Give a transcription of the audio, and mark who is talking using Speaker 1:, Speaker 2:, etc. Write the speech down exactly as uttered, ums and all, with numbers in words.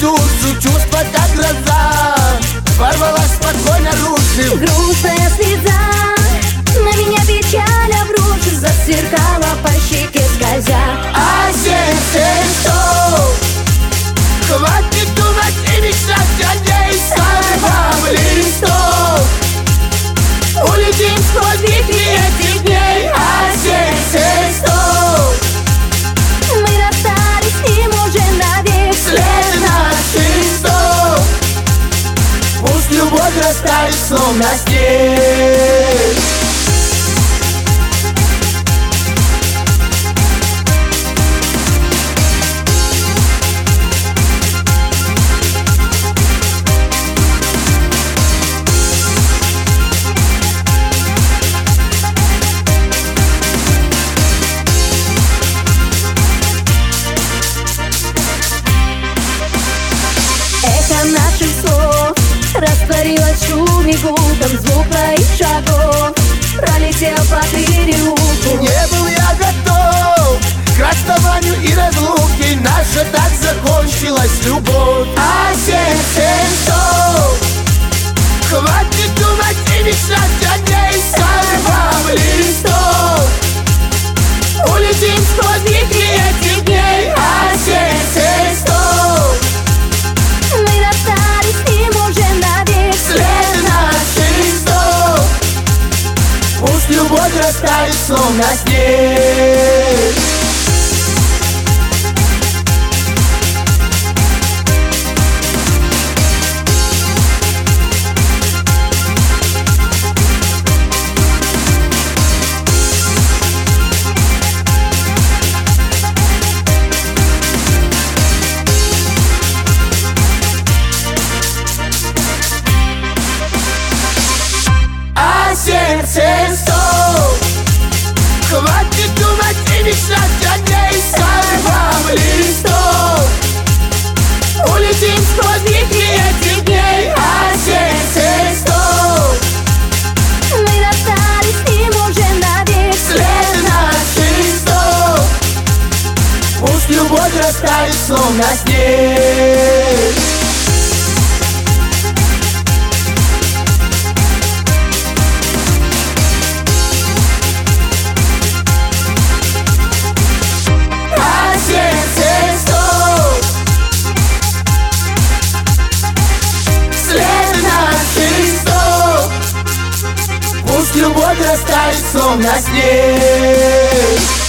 Speaker 1: душу, чувства как гроза, ворвалась спокойно нарушив.
Speaker 2: Грустная слеза, на меня печаль обрушив, засверкала по щеке скользя.
Speaker 1: А сердце что? Хватит думать и мечтать о ней, сорвав листок. Улетим сквозь вихри этих дней, а сердце что?
Speaker 2: Мы расстались с ним уже навек,
Speaker 1: След наших стоп. Пусть любовь растает, словно снег.
Speaker 2: эхо наших слов растворилось в шуме гулком, звук твоих шагов пролетел по переулку.
Speaker 1: Не был я готов к расставанию и разлуке, наша так закончилась любовь. А сердце что? Хватит думать и мечтать о ней, сорвав листок. Улетим сквозь вихри этих дней, а сердце что?
Speaker 2: Мы расстались с ним уже навек,
Speaker 1: След наших стоп. Пусть любовь растает, словно снег. Сердце стоп. Хватит думать и мечтать о ней, сорвав листок. Улетим сквозь вихри этих дней, а сердце стоп.
Speaker 2: мы расстались с ним уже навек,
Speaker 1: След наших стоп. Пусть любовь растает, словно снег. Любовь растает, словно снег.